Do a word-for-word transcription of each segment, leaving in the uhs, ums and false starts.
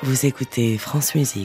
Vous écoutez France Musique.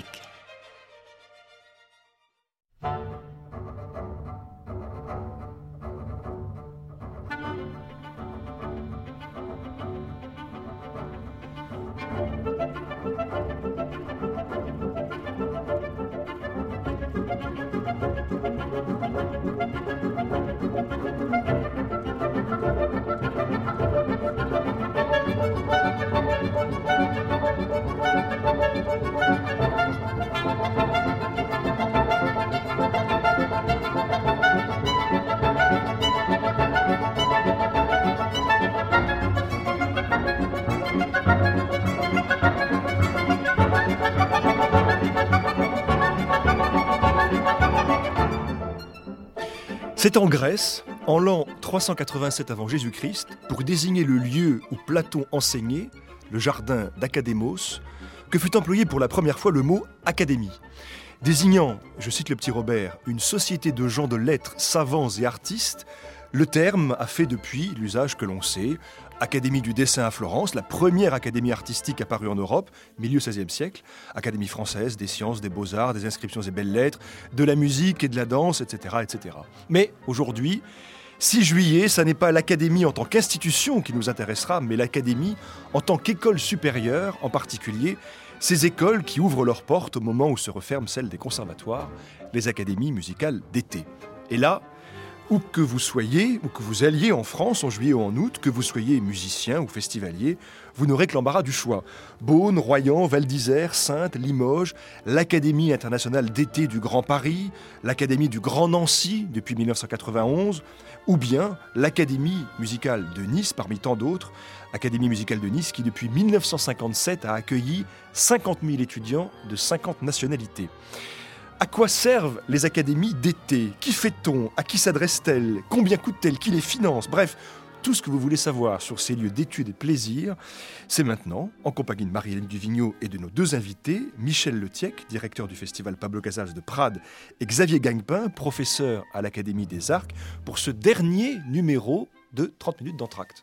C'est en Grèce, en l'an trois cent quatre-vingt-sept avant Jésus-Christ, pour désigner le lieu où Platon enseignait, le jardin d'Académos, que fut employé pour la première fois le mot « académie ». Désignant, je cite le petit Robert, une société de gens de lettres, savants et artistes, le terme a fait depuis l'usage que l'on sait. Académie du dessin à Florence, la première académie artistique apparue en Europe, milieu seizième siècle, Académie française des sciences, des beaux-arts, des inscriptions et belles-lettres, de la musique et de la danse, et cetera, et cetera. Mais aujourd'hui, six juillet, ça n'est pas l'académie en tant qu'institution qui nous intéressera, mais l'académie en tant qu'école supérieure, en particulier ces écoles qui ouvrent leurs portes au moment où se referment celles des conservatoires, les académies musicales d'été. Et là, où que vous soyez, où que vous alliez en France en juillet ou en août, que vous soyez musicien ou festivalier, vous n'aurez que l'embarras du choix. Beaune, Royan, Val d'Isère, Saintes, Limoges, l'Académie internationale d'été du Grand Paris, l'Académie du Grand Nancy depuis mille neuf cent quatre-vingt-onze, ou bien l'Académie musicale de Nice, parmi tant d'autres, Académie musicale de Nice qui depuis mille neuf cent cinquante-sept a accueilli cinquante mille étudiants de cinquante nationalités. À quoi servent les académies d'été? Qui fait-on? À qui s'adressent-elles? Combien coûtent-elles? Qui les finance? Bref, tout ce que vous voulez savoir sur ces lieux d'études et de plaisir, c'est maintenant, en compagnie de Marie-Hélène Duvigneau et de nos deux invités, Michel Letiec, directeur du festival Pablo Casals de Prades, et Xavier Gagpin, professeur à l'Académie des Arcs, pour ce dernier numéro de trente minutes d'entracte.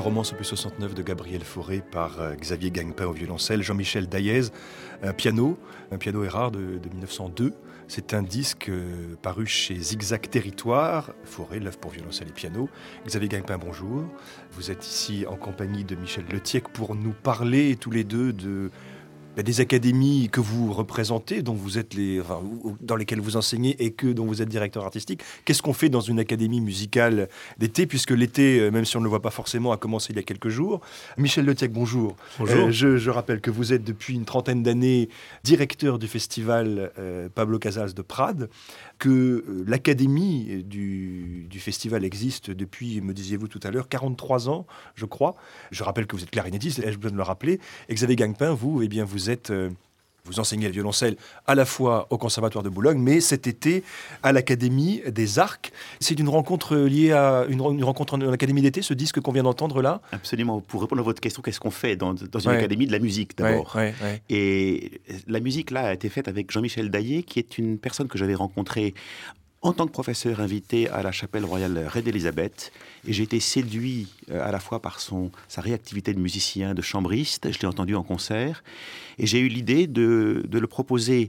romance opus soixante-neuf de Gabriel Fauré par euh, Xavier Gangpin au violoncelle, Jean-Michel Daillez, un piano, un piano Erard de, de mille neuf cent deux. C'est un disque euh, paru chez Zigzag Territoire, Fauré, l'œuvre pour violoncelle et piano. Xavier Gangpin, bonjour. Vous êtes ici en compagnie de Michel Letiec pour nous parler tous les deux de... des académies que vous représentez, dont vous êtes les, enfin, dans lesquelles vous enseignez et que dont vous êtes directeur artistique. Qu'est-ce qu'on fait dans une académie musicale d'été, puisque l'été, même si on ne le voit pas forcément, a commencé il y a quelques jours. Michel Letiec, bonjour. Bonjour. Euh, je, je rappelle que vous êtes depuis une trentaine d'années directeur du festival euh, Pablo Casals de Prades, que euh, l'académie du, du festival existe depuis, me disiez-vous tout à l'heure, quarante-trois ans, je crois. Je rappelle que vous êtes clarinettiste, ai-je besoin de le rappeler. Et Xavier Gangpin, vous, eh bien, vous êtes... Euh, Vous enseignez le violoncelle à la fois au Conservatoire de Boulogne, mais cet été à l'Académie des Arcs. C'est une rencontre liée à une, une rencontre en Académie d'été, ce disque qu'on vient d'entendre là. Absolument. Pour répondre à votre question, qu'est-ce qu'on fait dans, dans une ouais. académie de la musique d'abord ouais, ouais, ouais. Et la musique là a été faite avec Jean-Michel Daillez, qui est une personne que j'avais rencontrée en tant que professeur invité à la chapelle royale Reine Elisabeth. Et j'ai été séduit euh, à la fois par son, sa réactivité de musicien, de chambriste. Je l'ai entendu en concert. Et j'ai eu l'idée de, de le proposer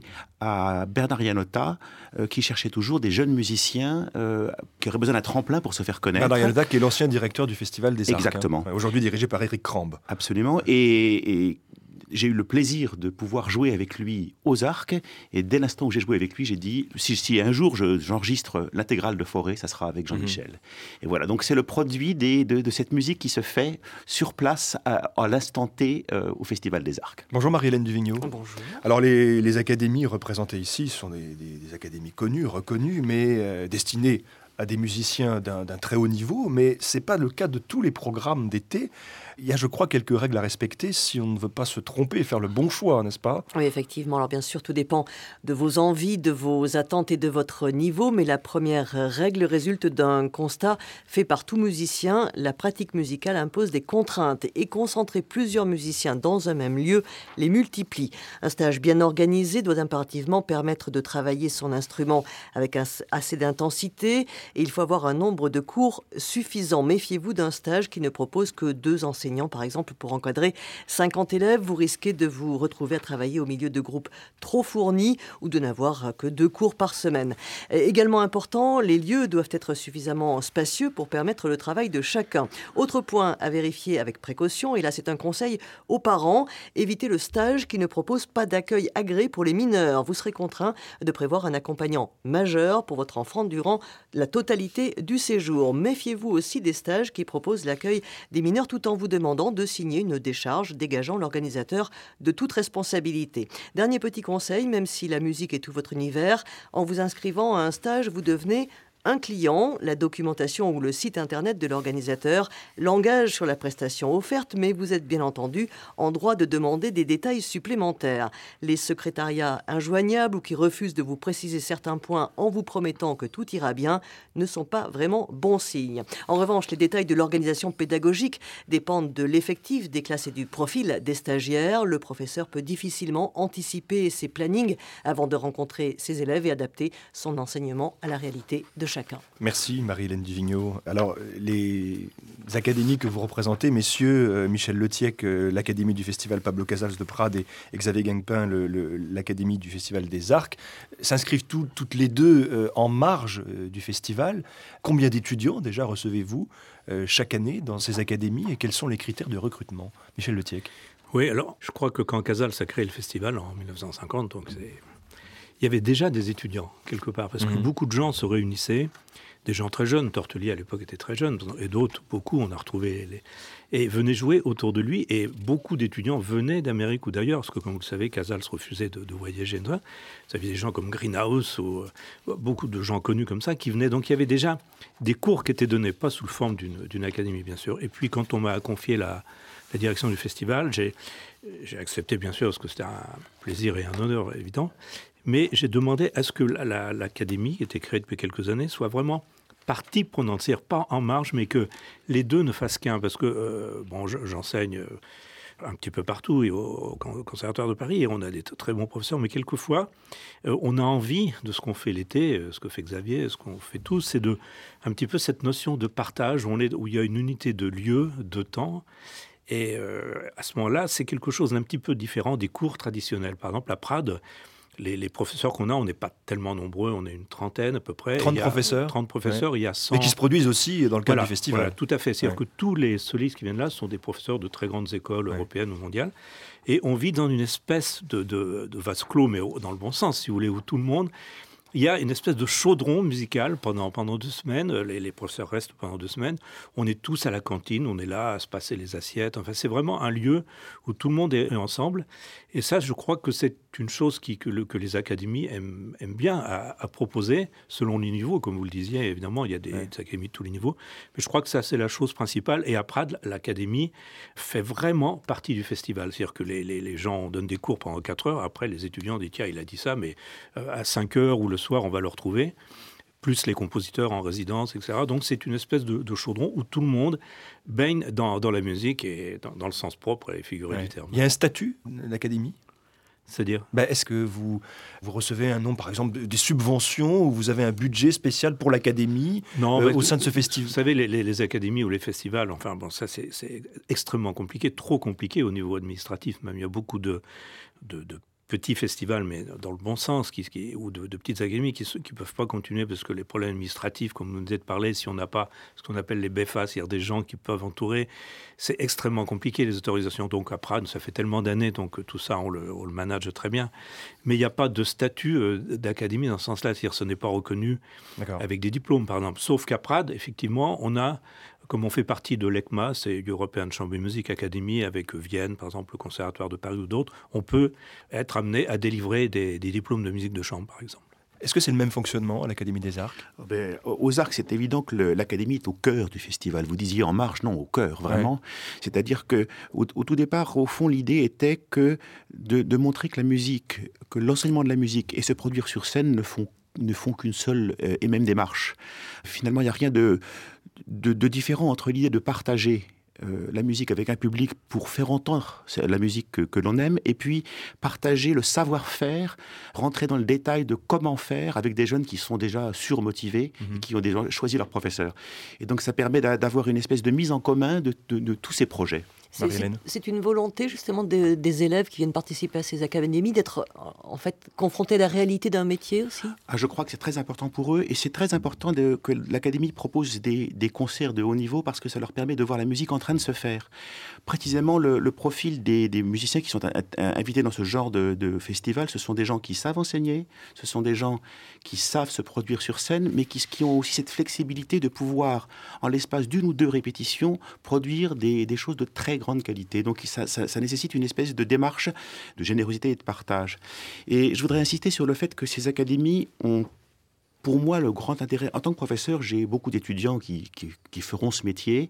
à Bernard Iannotta, euh, qui cherchait toujours des jeunes musiciens euh, qui auraient besoin d'un tremplin pour se faire connaître. Bernard Iannotta, qui est l'ancien directeur du Festival des Arcs. Exactement. Hein. Aujourd'hui dirigé par Éric Crambe. Absolument. Et... et j'ai eu le plaisir de pouvoir jouer avec lui aux Arcs. Et dès l'instant où j'ai joué avec lui, j'ai dit, si, si un jour je, j'enregistre l'intégrale de Fauré, ça sera avec Jean-Michel. Mmh. Et voilà, donc c'est le produit des, de, de cette musique qui se fait sur place à, à l'instant T euh, au Festival des Arcs. Bonjour Marie-Hélène Duvigneau. Bonjour. Alors les, les académies représentées ici sont des, des, des académies connues, reconnues, mais euh, destinées à des musiciens d'un, d'un très haut niveau, mais ce n'est pas le cas de tous les programmes d'été. Il y a, je crois, quelques règles à respecter si on ne veut pas se tromper et faire le bon choix, n'est-ce pas ? Oui, effectivement. Alors bien sûr, tout dépend de vos envies, de vos attentes et de votre niveau, mais la première règle résulte d'un constat fait par tout musicien. La pratique musicale impose des contraintes et concentrer plusieurs musiciens dans un même lieu les multiplie. Un stage bien organisé doit impérativement permettre de travailler son instrument avec un, assez d'intensité et il faut avoir un nombre de cours suffisant. Méfiez-vous d'un stage qui ne propose que deux enseignants. Par exemple, pour encadrer cinquante élèves, vous risquez de vous retrouver à travailler au milieu de groupes trop fournis ou de n'avoir que deux cours par semaine. Et également important, les lieux doivent être suffisamment spacieux pour permettre le travail de chacun. Autre point à vérifier avec précaution, et là c'est un conseil aux parents, évitez le stage qui ne propose pas d'accueil agréé pour les mineurs. Vous serez contraint de prévoir un accompagnant majeur pour votre enfant durant la totalité du séjour. Méfiez-vous aussi des stages qui proposent l'accueil des mineurs tout en vous demandant de signer une décharge dégageant l'organisateur de toute responsabilité. Dernier petit conseil, même si la musique est tout votre univers, en vous inscrivant à un stage, vous devenez un client. La documentation ou le site internet de l'organisateur l'engage sur la prestation offerte, mais vous êtes bien entendu en droit de demander des détails supplémentaires. Les secrétariats injoignables ou qui refusent de vous préciser certains points en vous promettant que tout ira bien ne sont pas vraiment bons signes. En revanche, les détails de l'organisation pédagogique dépendent de l'effectif des classes et du profil des stagiaires. Le professeur peut difficilement anticiper ses plannings avant de rencontrer ses élèves et adapter son enseignement à la réalité de chacun. Merci Marie-Hélène Duvigneau. Alors, les académies que vous représentez, messieurs, euh, Michel Letiec, euh, l'Académie du Festival Pablo Casals de Prades et Xavier Gangpin, le, le, l'Académie du Festival des Arcs, s'inscrivent tout, toutes les deux euh, en marge euh, du festival. Combien d'étudiants déjà recevez-vous euh, chaque année dans ces académies et quels sont les critères de recrutement ? Michel Letiec. Oui, alors, je crois que quand Casals a créé le festival en dix-neuf cent cinquante, donc c'est... il y avait déjà des étudiants, quelque part, parce que mmh. beaucoup de gens se réunissaient, des gens très jeunes, Tortelier à l'époque était très jeune, et d'autres, beaucoup, on a retrouvé, les... et venaient jouer autour de lui, et beaucoup d'étudiants venaient d'Amérique ou d'ailleurs, parce que, comme vous le savez, Casals refusait de, de voyager. Vous aviez des gens comme Greenhouse, ou euh, beaucoup de gens connus comme ça, qui venaient, donc il y avait déjà des cours qui étaient donnés, pas sous la forme d'une, d'une académie, bien sûr. Et puis, quand on m'a confié la, la direction du festival, j'ai, j'ai accepté, bien sûr, parce que c'était un plaisir et un honneur évident. Mais j'ai demandé à ce que la, la, l'académie, qui était créée depuis quelques années, soit vraiment partie prenante, c'est-à-dire pas en marge, mais que les deux ne fassent qu'un. Parce que, euh, bon, je, j'enseigne euh, un petit peu partout, et au, au Conservatoire de Paris, et on a des t- très bons professeurs, mais quelquefois, euh, on a envie de ce qu'on fait l'été, euh, ce que fait Xavier, ce qu'on fait tous, c'est de, un petit peu cette notion de partage, où, on est, où il y a une unité de lieu, de temps, et euh, à ce moment-là, c'est quelque chose d'un petit peu différent des cours traditionnels. Par exemple, à Prades, Les, les professeurs qu'on a, on n'est pas tellement nombreux, on est une trentaine à peu près. trente professeurs trente professeurs, ouais. Il y a cent... Et qui se produisent aussi dans le cadre voilà, du festival. Voilà, tout à fait. C'est-à-dire ouais. que tous les solistes qui viennent là sont des professeurs de très grandes écoles ouais. européennes ou mondiales. Et on vit dans une espèce de, de, de vase clos, mais dans le bon sens, si vous voulez, où tout le monde... Il y a une espèce de chaudron musical pendant, pendant deux semaines. Les, les professeurs restent pendant deux semaines. On est tous à la cantine, on est là à se passer les assiettes. Enfin, c'est vraiment un lieu où tout le monde est ensemble. Et ça, je crois que c'est une chose qui, que, le, que les académies aiment, aiment bien à, à proposer, selon les niveaux. Comme vous le disiez, évidemment, il y a des, ouais. des académies de tous les niveaux. Mais je crois que ça, c'est la chose principale. Et à Prades, l'académie fait vraiment partie du festival. C'est-à-dire que les, les, les gens donnent des cours pendant quatre heures. Après, les étudiants disent, tiens, il a dit ça, mais euh, à cinq heures ou le soir, on va le retrouver, plus les compositeurs en résidence, et cetera. Donc, c'est une espèce de, de chaudron où tout le monde baigne dans, dans la musique et dans, dans le sens propre et figuré ouais. du terme. Il y a un statut, l'académie ? C'est-à-dire ben, est-ce que vous, vous recevez un nom, par exemple, des subventions, ou vous avez un budget spécial pour l'académie non, euh, bah, au sein de ce festival ? Vous savez, les, les, les académies ou les festivals, enfin, bon, ça, c'est, c'est extrêmement compliqué, trop compliqué au niveau administratif. Même, il y a beaucoup de, de, de petits festivals, mais dans le bon sens, qui, qui, ou de, de petites académies qui ne peuvent pas continuer parce que les problèmes administratifs, comme vous nous êtes parlé, si on n'a pas ce qu'on appelle les B E F A, c'est-à-dire des gens qui peuvent entourer, c'est extrêmement compliqué, les autorisations. Donc à Prades, ça fait tellement d'années, donc tout ça, on le, on le manage très bien. Mais il n'y a pas de statut euh, d'académie dans ce sens-là, c'est-à-dire que ce n'est pas reconnu D'accord. avec des diplômes, par exemple. Sauf qu'à Prades, effectivement, on a... Comme on fait partie de l'E C M A, c'est European Chamber Music Academy, avec Vienne, par exemple, le Conservatoire de Paris ou d'autres, on peut être amené à délivrer des, des diplômes de musique de chambre, par exemple. Est-ce que c'est le même fonctionnement à l'Académie des Arcs ? ben, Aux Arcs, c'est évident que le, l'Académie est au cœur du festival. Vous disiez en marge, non, au cœur, vraiment. Ouais. C'est-à-dire qu'au au tout départ, au fond, l'idée était que de, de montrer que la musique, que l'enseignement de la musique et se produire sur scène ne font ne font qu'une seule euh, et même démarche. Finalement, il n'y a rien de, de, de différent entre l'idée de partager euh, la musique avec un public pour faire entendre la musique que, que l'on aime, et puis partager le savoir-faire, rentrer dans le détail de comment faire avec des jeunes qui sont déjà surmotivés, mmh. et qui ont déjà choisi leur professeur. Et donc, ça permet d'avoir une espèce de mise en commun de, de, de tous ces projets. C'est, c'est, c'est une volonté justement de, des élèves qui viennent participer à ces académies d'être en fait confrontés à la réalité d'un métier aussi. Ah, je crois que c'est très important pour eux, et c'est très important de, que l'académie propose des, des concerts de haut niveau parce que ça leur permet de voir la musique en train de se faire. Précisément, le, le profil des, des musiciens qui sont a, a, invités dans ce genre de, de festival, ce sont des gens qui savent enseigner, ce sont des gens qui savent se produire sur scène, mais qui, qui ont aussi cette flexibilité de pouvoir, en l'espace d'une ou deux répétitions, produire des, des choses de très grande qualité. Donc ça, ça, ça nécessite une espèce de démarche de générosité et de partage. Et je voudrais insister sur le fait que ces académies ont, pour moi, le grand intérêt. En tant que professeur, j'ai beaucoup d'étudiants qui, qui, qui feront ce métier,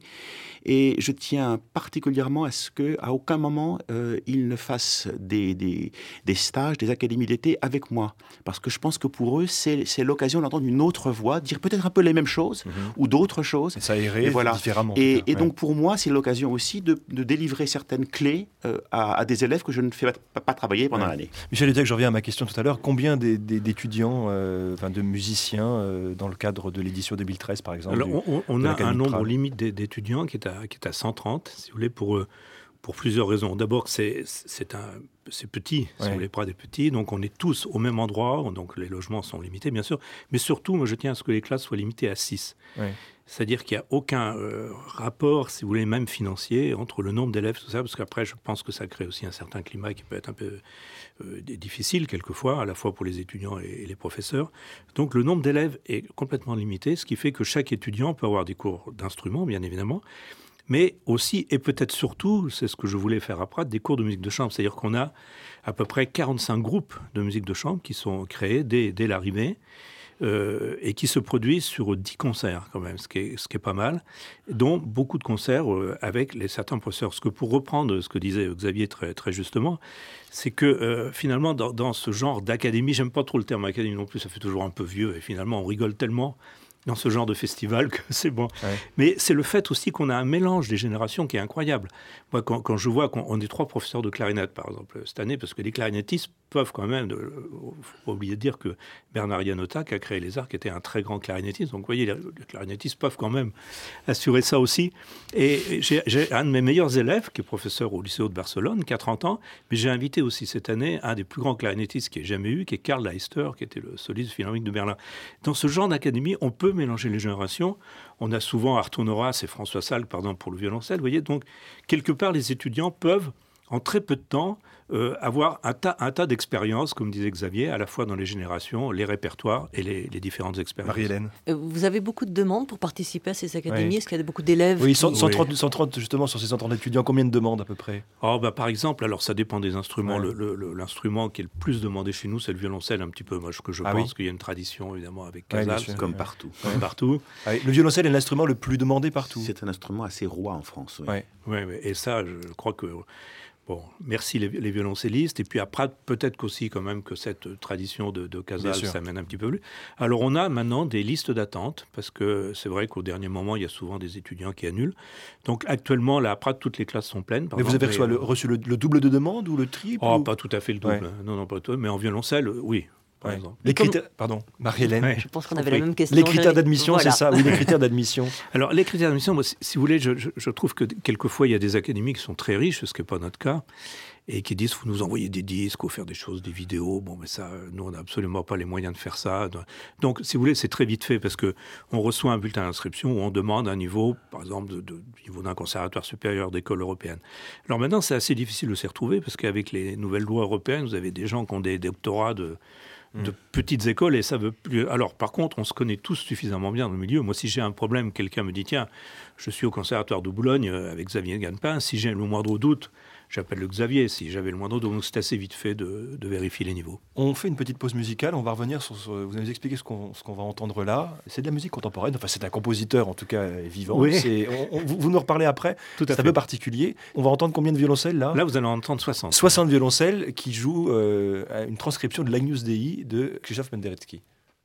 et je tiens particulièrement à ce qu'à aucun moment euh, ils ne fassent des, des, des stages, des académies d'été avec moi, parce que je pense que pour eux, c'est, c'est l'occasion d'entendre une autre voix, dire peut-être un peu les mêmes choses, mmh. ou d'autres choses. Et ça irait voilà. différemment. Et, et ouais. donc pour moi, c'est l'occasion aussi de, de délivrer certaines clés euh, à, à des élèves que je ne fais pas, pas travailler pendant ouais. l'année. Michel Hédiac, je reviens à ma question tout à l'heure. Combien des, des, d'étudiants, euh, enfin de musiciens, Euh, dans le cadre de l'édition deux mille treize, par exemple? Alors, du, on, on a un nombre limite d'étudiants qui est, à, qui est à cent trente, si vous voulez, pour, pour plusieurs raisons. D'abord, c'est, c'est, un, c'est petit, si ouais. vous voulez, Prades est petit, donc on est tous au même endroit, donc les logements sont limités, bien sûr, mais surtout, moi, je tiens à ce que les classes soient limitées à six. Ouais. C'est-à-dire qu'il n'y a aucun euh, rapport, si vous voulez, même financier, entre le nombre d'élèves, tout ça, parce qu'après, je pense que ça crée aussi un certain climat qui peut être un peu euh, difficile, quelquefois, à la fois pour les étudiants et, et les professeurs. Donc, le nombre d'élèves est complètement limité, ce qui fait que chaque étudiant peut avoir des cours d'instruments, bien évidemment, mais aussi, et peut-être surtout, c'est ce que je voulais faire à Prades, des cours de musique de chambre. C'est-à-dire qu'on a à peu près quarante-cinq groupes de musique de chambre qui sont créés dès, dès l'arrivée, Euh, et qui se produisent sur dix concerts quand même, ce qui est, ce qui est pas mal, dont beaucoup de concerts euh, avec les certains professeurs. Parce que pour reprendre ce que disait Xavier très, très justement, c'est que euh, finalement dans, dans ce genre d'académie, j'aime pas trop le terme académie non plus, ça fait toujours un peu vieux, et finalement on rigole tellement dans ce genre de festival que c'est bon. Ouais. Mais c'est le fait aussi qu'on a un mélange des générations qui est incroyable. Moi, quand, quand je vois qu'on on est trois professeurs de clarinette, par exemple, cette année, parce que les clarinettistes peuvent quand même... Il ne faut pas oublier de dire que Bernard Iannota, qui a créé les arcs, était un très grand clarinettiste. Donc, vous voyez, les, les clarinettistes peuvent quand même assurer ça aussi. Et j'ai, j'ai un de mes meilleurs élèves, qui est professeur au lycée de Barcelone, qui a trente ans, mais j'ai invité aussi cette année un des plus grands clarinettistes qu'il y ait jamais eu, qui est Karl Leister, qui était le soliste philharmonique de Berlin. Dans ce genre d'académie, on peut mélanger les générations. On a souvent Arthur Noras et François Salk, par exemple, pour le violoncelle. Vous voyez, donc, quelque part, les étudiants peuvent, en très peu de temps, euh, avoir un tas, un tas d'expériences, comme disait Xavier, à la fois dans les générations, les répertoires et les, les différentes expériences. Marie-Hélène. Euh, Vous avez beaucoup de demandes pour participer à ces académies? Ouais. Est-ce qu'il y a beaucoup d'élèves Oui, qui- cent, cent trente, cent trente, justement, sur ces cent trente étudiants, combien de demandes à peu près? Oh, bah, par exemple, alors ça dépend des instruments. Ouais. Le- le- le- l'instrument qui est le plus demandé chez nous, c'est le violoncelle, un petit peu. Moi, que je Ah pense oui. qu'il y a une tradition, évidemment, avec Ouais, bien Casals, sûr. Comme Ouais. partout. comme partout. Ah, le violoncelle est l'instrument le plus demandé partout. C'est un instrument assez roi en France. Oui. Ouais. Ouais, ouais. Et ça, je crois que... Bon, merci les, les violoncellistes. Et puis après, peut-être qu'aussi quand même que cette tradition de, de Casals Bien sûr. s'amène un petit peu plus. Alors, on a maintenant des listes d'attente, parce que c'est vrai qu'au dernier moment, il y a souvent des étudiants qui annulent. Donc, actuellement, là, après, toutes les classes sont pleines. Par Mais vous avez exemple, reçu le, et, euh, reçu le, le double de demande ou le triple Oh, ou- pas tout à fait le double. Ouais. hein. Non, non, pas tout. Mais en violoncelle, euh, oui, par Ouais. exemple. Les Comme- critères... Pardon, Marie-Hélène. Ouais. Je pense qu'on Je avait t'en la prie. même question. Les critères J'allais- d'admission, Voilà. c'est ça? Oui, les critères d'admission. Alors, les critères d'admission, moi, si, si vous voulez, je, je- je trouve que quelquefois, il y a des académies qui sont très riches, ce qui n'est pas notre cas, et qui disent, faut nous envoyer des disques, faut faire des choses, des vidéos. Bon, mais ça, euh, nous, on n'a absolument pas les moyens de faire ça. Donc, si vous voulez, c'est très vite fait, parce que on reçoit un bulletin d'inscription où on demande un niveau, par exemple, de, de niveau d'un conservatoire supérieur d'école européenne. Alors maintenant, c'est assez difficile de s'y retrouver, parce qu'avec les nouvelles lois européennes, vous avez des gens qui ont des doctorats de... de petites écoles, et ça veut plus... Alors, par contre, on se connaît tous suffisamment bien dans le milieu. Moi, si j'ai un problème, quelqu'un me dit, tiens, je suis au conservatoire de Boulogne euh, avec Xavier Ganpin, si j'ai le moindre doute, j'appelle le Xavier. Si j'avais le moindre doute, donc c'est assez vite fait de, de vérifier les niveaux. On fait une petite pause musicale, on va revenir sur... ce- Vous allez nous expliquer ce qu'on, ce qu'on va entendre là. C'est de la musique contemporaine, enfin c'est un compositeur en tout cas euh, vivant. Oui. C'est- on- on- vous vous nous reparlez après, Tout à c'est un fait. peu particulier. On va entendre combien de violoncelles là? Là, vous allez en entendre soixante. soixante violoncelles qui jouent euh, à une transcription de l'Agnus Dei de Krzysztof Penderecki.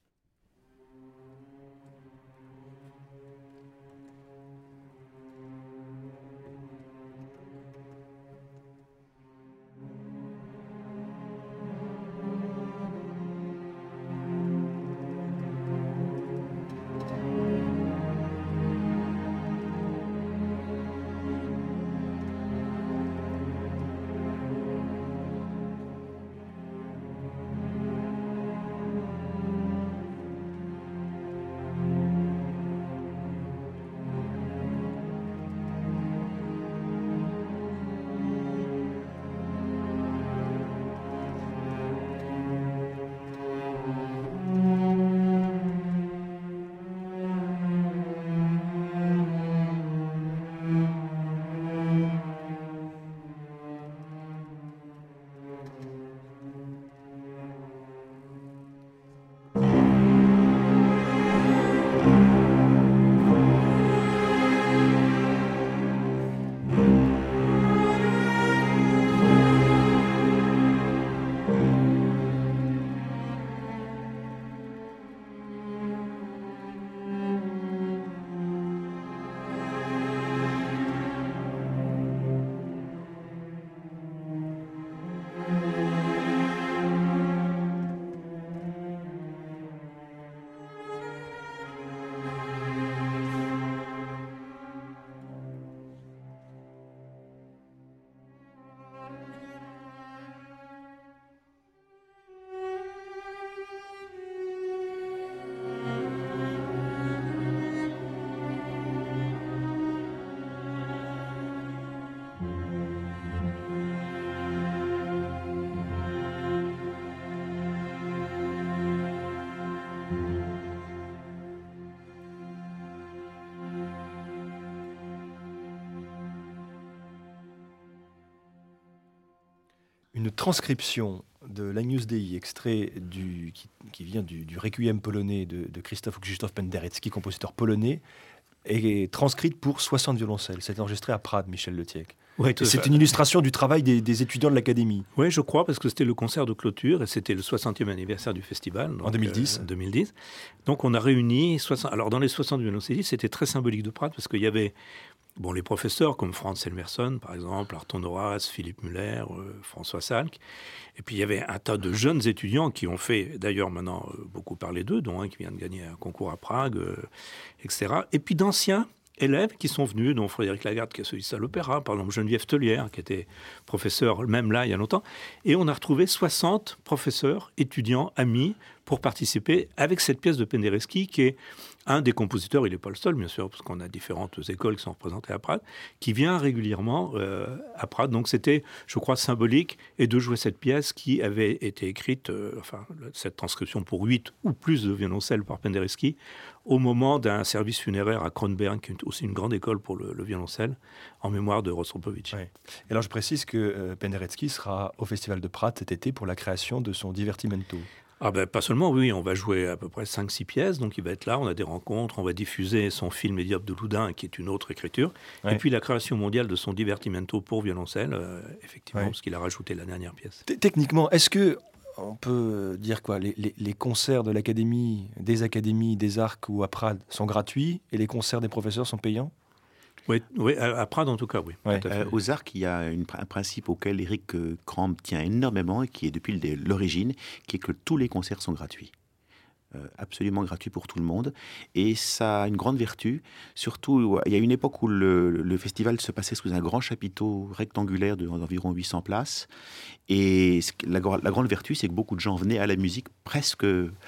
Une transcription de l'Agnus Dei, extrait du, qui, qui vient du, du Requiem polonais de, de Krzysztof Krzysztof Penderecki, compositeur polonais, est transcrite pour soixante violoncelles. C'est enregistré à Prades, Michel Letiec. Ouais, c'est une illustration du travail des, des étudiants de l'Académie. Oui, je crois, parce que c'était le concert de clôture et c'était le soixantième anniversaire du festival. Donc, en deux mille dix. Euh, deux mille dix. Donc on a réuni soixante... Alors dans les soixante violoncellistes, c'était très symbolique de Prades parce qu'il y avait bon, les professeurs comme Franz Elmerson, par exemple, Arton Horace, Philippe Muller, euh, François Salk. Et puis il y avait un tas de jeunes étudiants qui ont fait, d'ailleurs maintenant euh, beaucoup parler d'eux, dont un qui vient de gagner un concours à Prague, euh, et cetera. Et puis d'anciens élèves qui sont venus, dont Frédéric Lagarde, qui a sollicité à l'opéra, par exemple Geneviève Tellière, qui était professeur même là il y a longtemps. Et on a retrouvé soixante professeurs, étudiants, amis, pour participer avec cette pièce de Penderecki, qui est un des compositeurs, il n'est pas le seul bien sûr, parce qu'on a différentes écoles qui sont représentées à Prades, qui vient régulièrement euh, à Prades. Donc c'était, je crois, symbolique, et de jouer cette pièce qui avait été écrite, euh, enfin cette transcription pour huit ou plus de violoncelles par Penderecki, au moment d'un service funéraire à Kronberg, qui est aussi une grande école pour le, le violoncelle, en mémoire de Rostropovitch. Ouais. Et alors je précise que euh, Penderecki sera au Festival de Prades cet été pour la création de son Divertimento. Ah ben, pas seulement, oui, on va jouer à peu près cinq six pièces, donc il va être là, on a des rencontres, on va diffuser son film Les Diables de Loudun, qui est une autre écriture, ouais. Et puis la création mondiale de son Divertimento pour violoncelle, euh, effectivement, ouais. Parce qu'il a rajouté la dernière pièce. Techniquement, est-ce que on peut dire quoi, les, les, les concerts de l'Académie, des Académies, des Arcs ou à Prades sont gratuits et les concerts des professeurs sont payants ? Oui, oui, à Prades en tout cas, oui. Ouais. Euh, aux Arcs, il y a une, un principe auquel Eric Kramp tient énormément et qui est depuis l'origine, qui est que tous les concerts sont gratuits. Euh, absolument gratuit pour tout le monde. Et ça a une grande vertu. Surtout, il y a une époque où le, le festival se passait sous un grand chapiteau rectangulaire d'environ huit cents places. Et la, la grande vertu, c'est que beaucoup de gens venaient à la musique presque...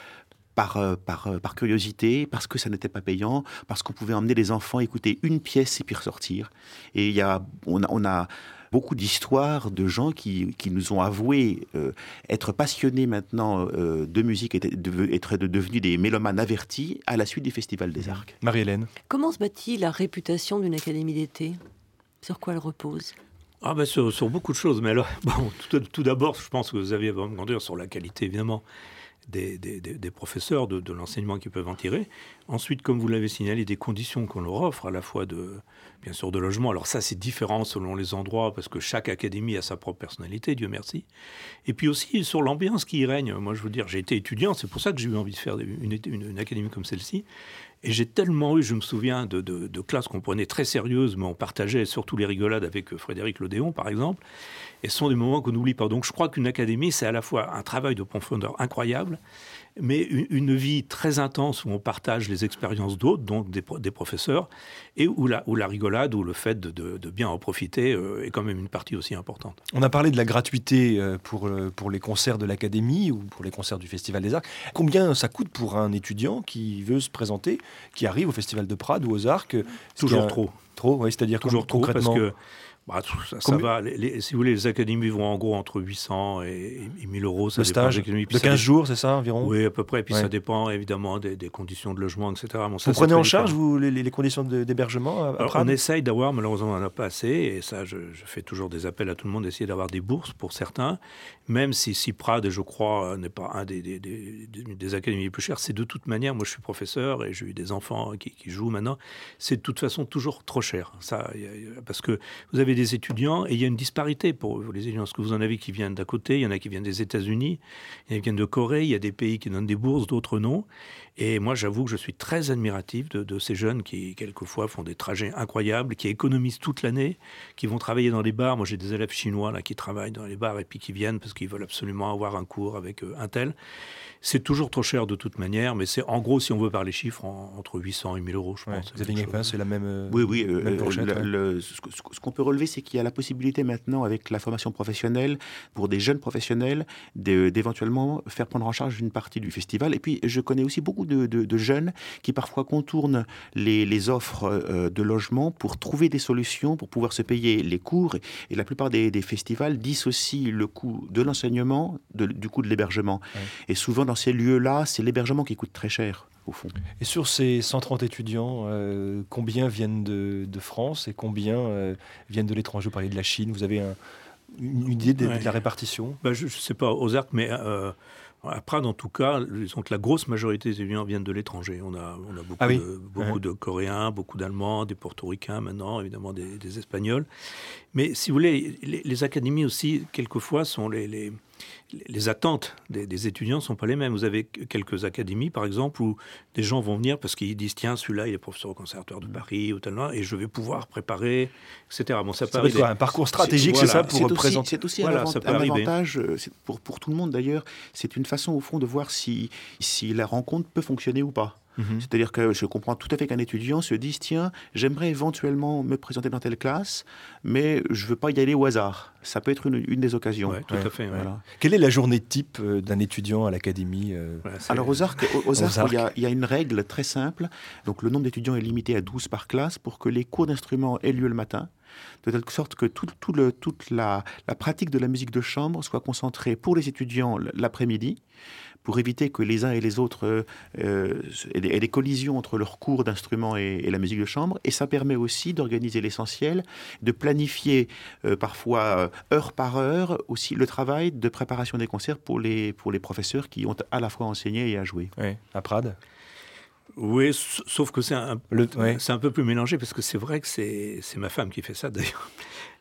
Par, par, par curiosité, parce que ça n'était pas payant, parce qu'on pouvait emmener les enfants écouter une pièce et puis ressortir. Et il y a, on, a, on a beaucoup d'histoires de gens qui, qui nous ont avoué euh, être passionnés maintenant euh, de musique et de, être devenus des mélomanes avertis à la suite du Festival des Arcs. Marie-Hélène. Comment se bâtit la réputation d'une académie d'été ? Sur quoi elle repose ? Ah ben sur, sur beaucoup de choses. Mais alors, bon, tout, tout d'abord, je pense que vous aviez vraiment dire sur la qualité, évidemment. Des, des, des professeurs, de, de l'enseignement qu'ils peuvent en tirer. Ensuite, comme vous l'avez signalé, des conditions qu'on leur offre, à la fois de, bien sûr, de logement. Alors ça, c'est différent selon les endroits, parce que chaque académie a sa propre personnalité, Dieu merci. Et puis aussi sur l'ambiance qui y règne. Moi, je veux dire, j'ai été étudiant, c'est pour ça que j'ai eu envie de faire une, une, une académie comme celle-ci. Et j'ai tellement eu, je me souviens, de, de, de classes qu'on prenait très sérieuses, mais on partageait surtout les rigolades avec Frédéric Lodéon, par exemple. Et ce sont des moments qu'on n'oublie pas. Donc je crois qu'une académie, c'est à la fois un travail de profondeur incroyable, mais une, une vie très intense où on partage les expériences d'autres, donc des, des professeurs, et où la, où la rigolade, où le fait de, de, de bien en profiter euh, est quand même une partie aussi importante. On a parlé de la gratuité pour, pour les concerts de l'Académie ou pour les concerts du Festival des Arcs. Combien ça coûte pour un étudiant qui veut se présenter, qui arrive au Festival de Prades ou aux Arcs ? Toujours trop. Trop, oui, c'est-à-dire toujours trop, concrètement. Parce que bah, ça, ça va. Les, les, si vous voulez, les académies vont en gros entre huit cents et, et mille euros. Ça le stage de quinze dépend... jours, c'est ça environ ? Oui, à peu près. Et puis ouais. Ça dépend évidemment des, des conditions de logement, et cetera. Bon, ça, vous prenez en charge vous, les, les conditions de, d'hébergement à, à Alors, on essaye d'avoir, malheureusement, on n'en a pas assez. Et ça, je, je fais toujours des appels à tout le monde d'essayer d'avoir des bourses pour certains. Même si, si Prades, je crois, n'est pas un des, des, des, des, des académies les plus chères, c'est de toute manière, moi je suis professeur et j'ai eu des enfants qui, qui jouent maintenant, c'est de toute façon toujours trop cher. Ça, y a, y a, parce que vous avez des étudiants et il y a une disparité pour les étudiants. Parce que vous en avez qui viennent d'à côté, il y en a qui viennent des États-Unis, il y en a qui viennent de Corée, il y a des pays qui donnent des bourses, d'autres non. Et moi, j'avoue que je suis très admiratif de, de ces jeunes qui, quelquefois, font des trajets incroyables, qui économisent toute l'année, qui vont travailler dans les bars. Moi, j'ai des élèves chinois là, qui travaillent dans les bars et puis qui viennent parce qu'ils veulent absolument avoir un cours avec euh, un tel. C'est toujours trop cher de toute manière, mais c'est en gros, si on veut parler chiffres, en, entre huit cents et mille euros, je ouais, pense. Xavier Guépin, c'est la même euh, Oui, oui. Même euh, fourchette, le, ouais. le, ce, ce qu'on peut relever, c'est qu'il y a la possibilité maintenant, avec la formation professionnelle, pour des jeunes professionnels, de, d'éventuellement faire prendre en charge une partie du festival. Et puis, je connais aussi beaucoup de, de, de jeunes qui parfois contournent les, les offres euh, de logement pour trouver des solutions, pour pouvoir se payer les cours. Et, et la plupart des, des festivals dissocient le coût de l'enseignement de, du coût de l'hébergement. Ouais. Et souvent, dans ces lieux-là, c'est l'hébergement qui coûte très cher, au fond. Et sur ces cent trente étudiants, euh, combien viennent de, de France et combien euh, viennent de l'étranger ? Vous parlez de la Chine, vous avez un, une idée de, ouais. de la répartition ? Ben, Je ne sais pas aux Arcs, mais euh, À Prades, en tout cas, disons que la grosse majorité des étudiants viennent de l'étranger. On a, on a beaucoup, ah oui. de, beaucoup ouais. de Coréens, beaucoup d'Allemands, des Portoricains maintenant, évidemment des, des Espagnols. Mais si vous voulez, les, les académies aussi, quelquefois, sont les... les Les attentes des, des étudiants ne sont pas les mêmes. Vous avez quelques académies, par exemple, où des gens vont venir parce qu'ils disent « Tiens, celui-là, il est professeur au Conservatoire de Paris, ou tel, et je vais pouvoir préparer, et cetera » Bon, ça peut être un parcours stratégique, c'est, voilà, ça, pour c'est représenter... Aussi, c'est aussi voilà, un, avant, un avantage, c'est pour, pour tout le monde d'ailleurs. C'est une façon, au fond, de voir si, si la rencontre peut fonctionner ou pas. Mmh. C'est-à-dire que je comprends tout à fait qu'un étudiant se dise « Tiens, j'aimerais éventuellement me présenter dans telle classe, mais je ne veux pas y aller au hasard. » Ça peut être une, une des occasions. Ouais, tout ouais. à fait. Ouais. Voilà. Quelle est la journée type d'un étudiant à l'académie euh... voilà, Alors aux arcs, aux, aux arcs, arcs. Il, y a, il y a une règle très simple. Donc le nombre d'étudiants est limité à douze par classe pour que les cours d'instruments aient lieu le matin, de telle sorte que tout, tout le, toute la, la pratique de la musique de chambre soit concentrée pour les étudiants l'après-midi, pour éviter que les uns et les autres euh, euh, aient, des, aient des collisions entre leurs cours d'instruments et, et la musique de chambre. Et ça permet aussi d'organiser l'essentiel, de planifier euh, parfois euh, heure par heure aussi le travail de préparation des concerts pour les, pour les professeurs qui ont à la fois enseigné et à jouer. Oui, à Prades. Oui, sauf que c'est un, le, ouais. c'est un peu plus mélangé, parce que c'est vrai que c'est, c'est ma femme qui fait ça d'ailleurs.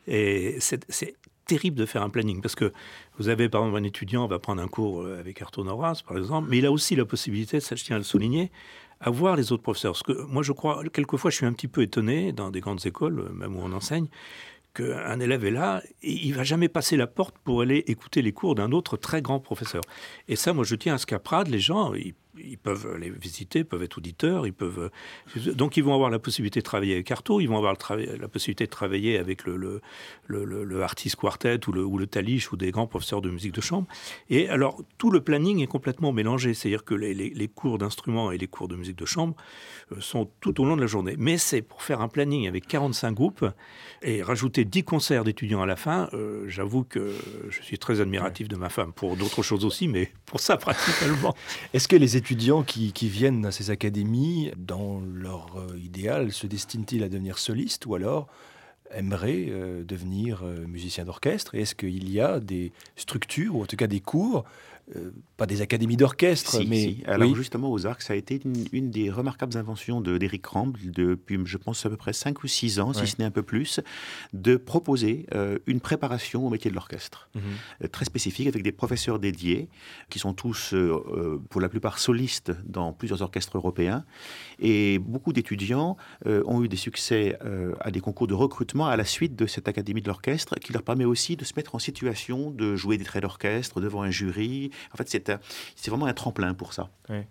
Et c'est, c'est terrible de faire un planning, parce que vous avez par exemple un étudiant va prendre un cours avec Artaud Noras, par exemple, mais il a aussi la possibilité, ça je tiens à le souligner, à voir les autres professeurs. Parce que moi je crois, quelquefois je suis un petit peu étonné, dans des grandes écoles, même où on enseigne, qu'un élève est là, et il ne va jamais passer la porte pour aller écouter les cours d'un autre très grand professeur. Et ça, moi je tiens à ce qu'à Prades, les gens... Ils, Ils peuvent les visiter, peuvent être auditeurs, ils peuvent... donc ils vont avoir la possibilité de travailler avec Artaud, ils vont avoir le tra- la possibilité de travailler avec le, le, le, le, le Artist Quartet ou le, ou le Talich ou des grands professeurs de musique de chambre. Et alors, tout le planning est complètement mélangé, c'est-à-dire que les, les, les cours d'instruments et les cours de musique de chambre sont tout au long de la journée. Mais c'est pour faire un planning avec quarante-cinq groupes et rajouter dix concerts d'étudiants à la fin, euh, j'avoue que je suis très admiratif de ma femme, pour d'autres choses aussi, mais pour ça principalement. Est-ce que les étudiants qui, qui viennent à ces académies, dans leur euh, idéal, se destinent-ils à devenir solistes ou alors aimeraient euh, devenir euh, musiciens d'orchestre? Et est-ce qu'il y a des structures, ou en tout cas des cours, euh, pas des académies d'orchestre, si, mais... Si. Alors oui. justement, aux Arcs, ça a été une, une des remarquables inventions de, d'Éric Ramble, depuis, je pense, à peu près cinq ou six ans, ouais. si ce n'est un peu plus, de proposer euh, une préparation au métier de l'orchestre, mm-hmm. euh, très spécifique, avec des professeurs dédiés, qui sont tous, euh, euh, pour la plupart, solistes dans plusieurs orchestres européens. Et beaucoup d'étudiants euh, ont eu des succès euh, à des concours de recrutement à la suite de cette académie de l'orchestre, qui leur permet aussi de se mettre en situation de jouer des traits d'orchestre devant un jury. En fait, c'est, un, c'est vraiment un tremplin pour ça. Ouais.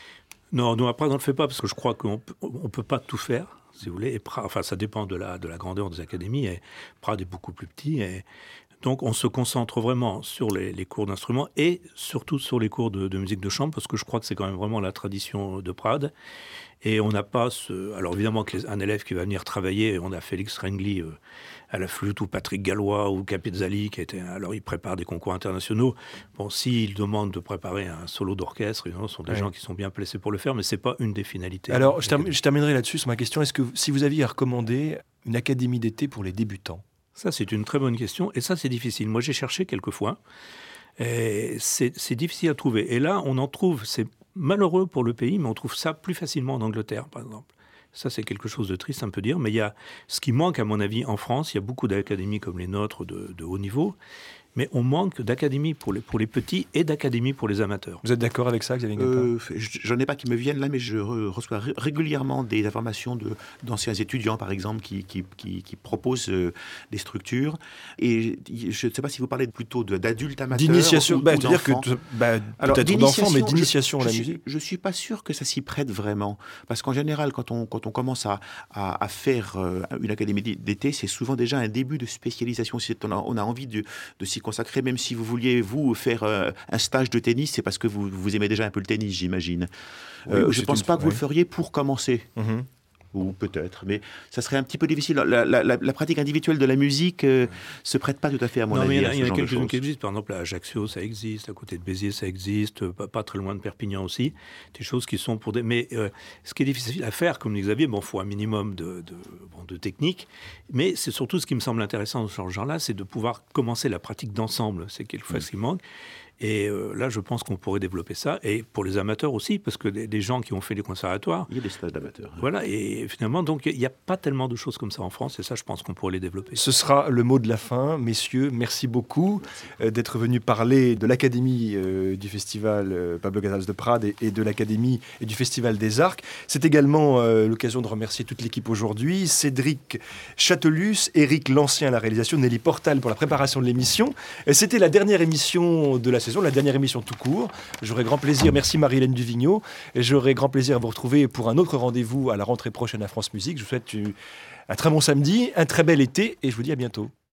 Non, nous, après, on ne le fait pas, parce que je crois qu'on ne peut pas tout faire, si vous voulez. Et Prades, enfin, ça dépend de la, de la grandeur des académies. Et Prades est beaucoup plus petit. Et donc, on se concentre vraiment sur les, les cours d'instruments et surtout sur les cours de, de musique de chambre, parce que je crois que c'est quand même vraiment la tradition de Prades. Et on n'a pas ce... Alors, évidemment, qu'un élève qui va venir travailler, on a Félix Rengli euh, à la flûte, ou Patrick Gallois, ou Capezzali, qui était... Alors, ils préparent des concours internationaux. Bon, s'ils demandent de préparer un solo d'orchestre, évidemment, ce sont des ouais. gens qui sont bien placés pour le faire, mais ce n'est pas une des finalités. Alors, je, term- je terminerai là-dessus sur ma question. Est-ce que, si vous aviez à recommander une académie d'été pour les débutants? Ça, c'est une très bonne question. Et ça, c'est difficile. Moi, j'ai cherché quelques fois. Et c'est, c'est difficile à trouver. Et là, on en trouve... C'est malheureux pour le pays, mais on trouve ça plus facilement en Angleterre, par exemple. Ça, c'est quelque chose de triste, on peut dire. Mais il y a ce qui manque, à mon avis, en France. Il y a beaucoup d'académies comme les nôtres de, de haut niveau. Mais on manque d'académies pour les, pour les petits et d'académies pour les amateurs. Vous êtes d'accord avec ça, Xavier Guépin? euh, J'en ai pas qui me viennent là, mais je re- reçois ré- régulièrement des informations de, d'anciens étudiants, par exemple, qui, qui, qui, qui proposent euh, des structures. Et je ne sais pas si vous parlez plutôt de, d'adultes amateurs d'initiation, ou, bah, ou c'est-à-dire d'enfants. que bah, Alors, peut-être d'enfants, mais d'initiation je, à la je musique. Je ne suis pas sûr que ça s'y prête vraiment. Parce qu'en général, quand on, quand on commence à, à, à faire euh, une académie d'été, c'est souvent déjà un début de spécialisation. Si on a, on a envie de, de s'y consacrer, même si vous Vous vouliez, vous, faire euh, un stage de tennis, c'est parce que vous, vous aimez déjà un peu le tennis, j'imagine. Oui, euh, oui, je ne pense une... pas que vous oui. le feriez pour commencer. Mm-hmm. Ou peut-être, mais ça serait un petit peu difficile. La, la, la, la pratique individuelle de la musique euh, se prête pas tout à fait, à mon non, avis, mais à ce il y en a, genre quelques-unes de choses. qui existent. Par exemple, à Ajaccio, ça existe. À côté de Béziers, ça existe. Pas, pas très loin de Perpignan aussi. Des choses qui sont pour des... Mais euh, ce qui est difficile à faire, comme dit Xavier, bon, il faut un minimum de, de, bon, de technique. Mais c'est surtout ce qui me semble intéressant dans ce genre-là, c'est de pouvoir commencer la pratique d'ensemble. C'est quelquefois mmh. ce qui manque. Et euh, là, je pense qu'on pourrait développer ça. Et pour les amateurs aussi, parce que des, des gens qui ont fait des conservatoires... Il y a des stages d'amateurs. Hein. Voilà, et finalement, donc, il n'y a pas tellement de choses comme ça en France. Et ça, je pense qu'on pourrait les développer. Ce sera le mot de la fin. Messieurs, merci beaucoup merci. d'être venus parler de l'Académie euh, du Festival euh, Pablo Casals de Prades et, et de l'Académie et du Festival des Arcs. C'est également euh, l'occasion de remercier toute l'équipe aujourd'hui. Cédric Châtelus, Éric Lancien à la réalisation, Nelly Portal pour la préparation de l'émission. Et c'était la dernière émission de la saison, la dernière émission tout court. J'aurai grand plaisir, merci Marie-Hélène Duvigneau, et j'aurai grand plaisir à vous retrouver pour un autre rendez-vous à la rentrée prochaine à France Musique. Je vous souhaite un très bon samedi, un très bel été, et je vous dis à bientôt.